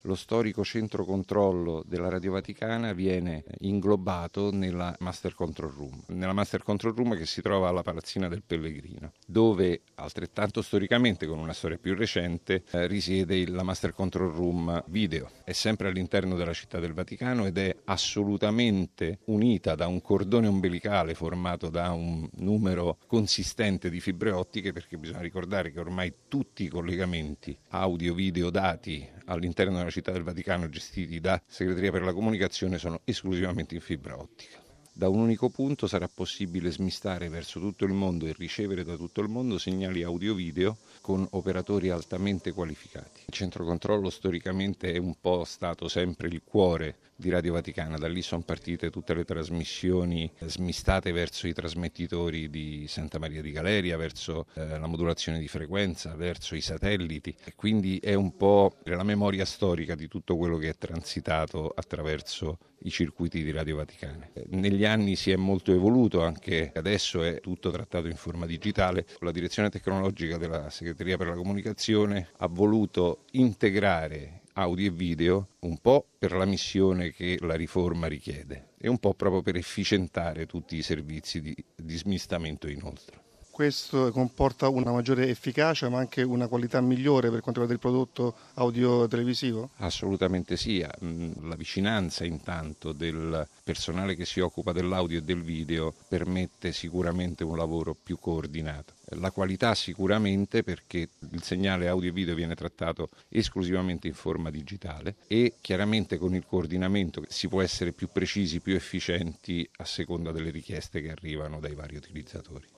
Lo storico centro controllo della Radio Vaticana viene inglobato nella Master Control Room, che si trova alla Palazzina del Pellegrino, dove altrettanto storicamente, con una storia più recente, risiede la Master Control Room video. È sempre all'interno della Città del Vaticano ed è assolutamente unita da un cordone ombelicale formato da un numero consistente di fibre ottiche, perché bisogna ricordare che ormai tutti i collegamenti audio, video, dati all'interno della Città del Vaticano gestiti da Segreteria per la Comunicazione sono esclusivamente in fibra ottica. Da un unico punto sarà possibile smistare verso tutto il mondo e ricevere da tutto il mondo segnali audio-video con operatori altamente qualificati. Il centro controllo storicamente è un po' stato sempre il cuore di Radio Vaticana, da lì sono partite tutte le trasmissioni smistate verso i trasmettitori di Santa Maria di Galeria, verso la modulazione di frequenza, verso i satelliti, e quindi è un po' la memoria storica di tutto quello che è transitato attraverso i circuiti di Radio Vaticana. Negli anni si è molto evoluto, anche adesso è tutto trattato in forma digitale. La direzione tecnologica della Segreteria per la Comunicazione ha voluto integrare audio e video un po' per la missione che la riforma richiede e un po' proprio per efficientare tutti i servizi di smistamento inoltre. Questo comporta una maggiore efficacia ma anche una qualità migliore per quanto riguarda il prodotto audio-televisivo? Assolutamente sì, la vicinanza intanto del personale che si occupa dell'audio e del video permette sicuramente un lavoro più coordinato. La qualità sicuramente, perché il segnale audio e video viene trattato esclusivamente in forma digitale, e chiaramente con il coordinamento si può essere più precisi, più efficienti a seconda delle richieste che arrivano dai vari utilizzatori.